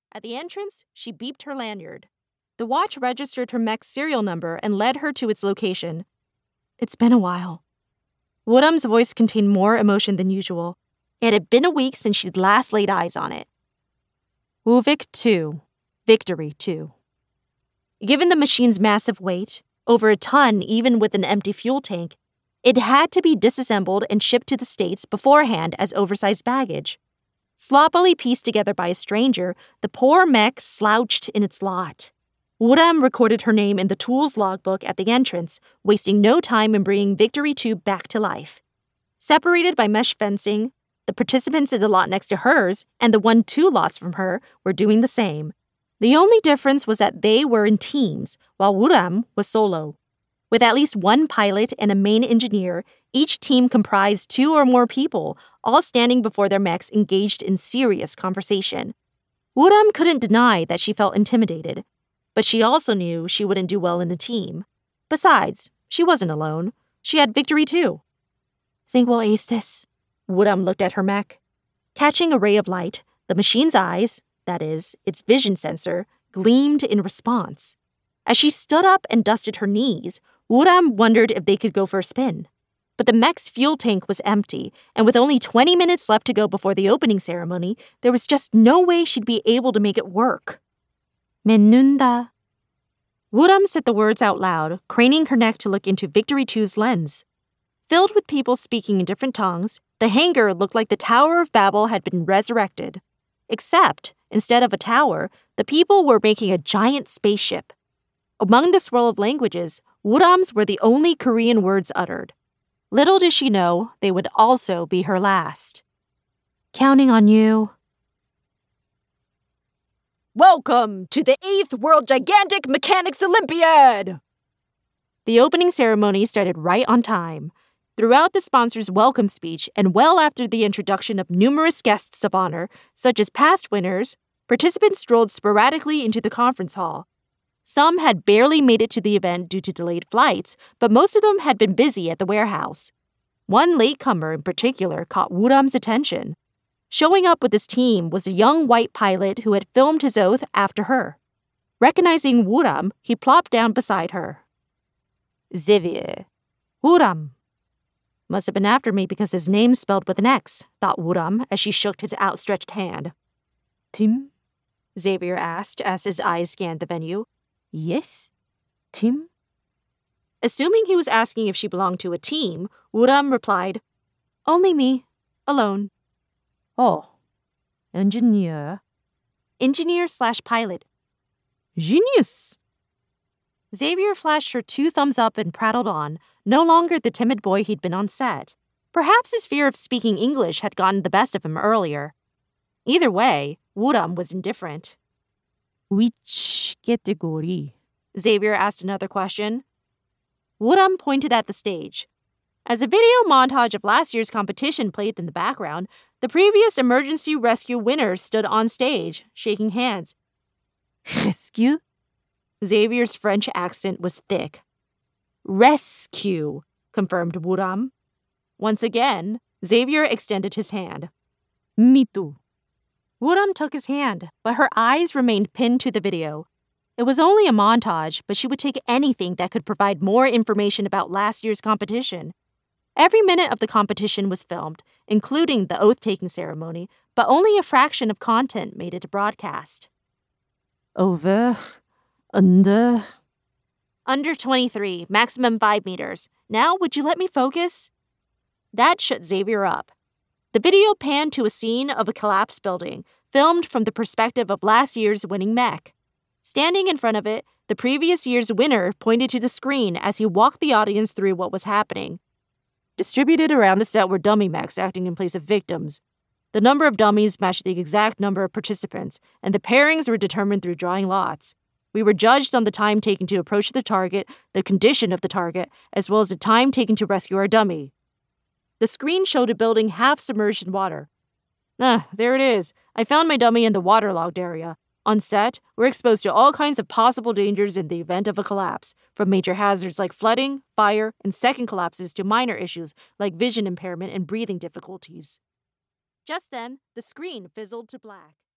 At the entrance, she beeped her lanyard. The watch registered her mech's serial number and led her to its location. It's been a while. Woodham's voice contained more emotion than usual. It had been a week since she'd last laid eyes on it. Uvik 2. Victory 2. Given the machine's massive weight, over a ton even with an empty fuel tank, it had to be disassembled and shipped to the States beforehand as oversized baggage. Sloppily pieced together by a stranger, the poor mech slouched in its lot. Woodham recorded her name in the tools logbook at the entrance, wasting no time in bringing Victory 2 back to life. Separated by mesh fencing, the participants in the lot next to hers and the 1-2 lots from her were doing the same. The only difference was that they were in teams, while Woodham was solo. With at least one pilot and a main engineer, each team comprised 2 or more people, all standing before their mechs engaged in serious conversation. Woodham couldn't deny that she felt intimidated, but she also knew she wouldn't do well in a team. Besides, she wasn't alone. She had Victory 2. Think we'll ace this? Woodham looked at her mech. Catching a ray of light, the machine's eyes, that is, its vision sensor, gleamed in response. As she stood up and dusted her knees, Woodham wondered if they could go for a spin. But the mech's fuel tank was empty, and with only 20 minutes left to go before the opening ceremony, there was just no way she'd be able to make it work. 믿는다. Woodham said the words out loud, craning her neck to look into Victory 2's lens. Filled with people speaking in different tongues, the hangar looked like the Tower of Babel had been resurrected. Except, instead of a tower, the people were making a giant spaceship. Among the swirl of languages, Woodham's were the only Korean words uttered. Little did she know they would also be her last. Counting on you. Welcome to the 8th World Gigantic Mechanics Olympiad! The opening ceremony started right on time. Throughout the sponsor's welcome speech and well after the introduction of numerous guests of honor, such as past winners, participants strolled sporadically into the conference hall. Some had barely made it to the event due to delayed flights, but most of them had been busy at the warehouse. One latecomer in particular caught Woodham's attention. Showing up with his team was a young white pilot who had filmed his oath after her. Recognizing Woodham, he plopped down beside her. Xavier. Woodham. Must have been after me because his name's spelled with an X, thought Woodham as she shook his outstretched hand. Tim? Xavier asked as his eyes scanned the venue. Yes, Tim? Assuming he was asking if she belonged to a team, Woodham replied, Only me, alone. Oh, engineer. Engineer/pilot. Genius! Xavier flashed her 2 thumbs up and prattled on, no longer the timid boy he'd been on set. Perhaps his fear of speaking English had gotten the best of him earlier. Either way, Woodham was indifferent. Which category? Xavier asked another question. Woodham pointed at the stage. As a video montage of last year's competition played in the background, the previous emergency rescue winners stood on stage, shaking hands. Rescue? Xavier's French accent was thick. Rescue, confirmed Woodham. Once again, Xavier extended his hand. Me too. Woodham took his hand, but her eyes remained pinned to the video. It was only a montage, but she would take anything that could provide more information about last year's competition. Every minute of the competition was filmed, including the oath-taking ceremony, but only a fraction of content made it to broadcast. Over, under... Under 23, maximum 5 meters. Now, would you let me focus? That shut Xavier up. The video panned to a scene of a collapsed building, filmed from the perspective of last year's winning mech. Standing in front of it, the previous year's winner pointed to the screen as he walked the audience through what was happening. Distributed around the set were dummy mechs acting in place of victims. The number of dummies matched the exact number of participants, and the pairings were determined through drawing lots. We were judged on the time taken to approach the target, the condition of the target, as well as the time taken to rescue our dummy. The screen showed a building half submerged in water. There it is. I found my dummy in the waterlogged area. On set, we're exposed to all kinds of possible dangers in the event of a collapse, from major hazards like flooding, fire, and second collapses to minor issues like vision impairment and breathing difficulties. Just then, the screen fizzled to black.